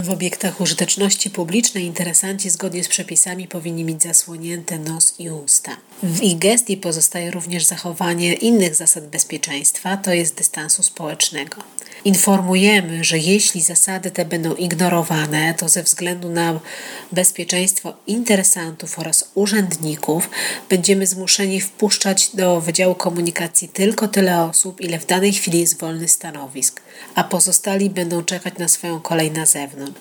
W obiektach użyteczności publicznej interesanci zgodnie z przepisami powinni mieć zasłonięte nos i usta. W ich gestii pozostaje również zachowanie innych zasad bezpieczeństwa, to jest dystansu społecznego. Informujemy, że jeśli zasady te będą ignorowane, to ze względu na bezpieczeństwo interesantów oraz urzędników będziemy zmuszeni wpuszczać do Wydziału Komunikacji tylko tyle osób, ile w danej chwili jest wolnych stanowisk, a pozostali będą czekać na swoją kolej na zewnątrz.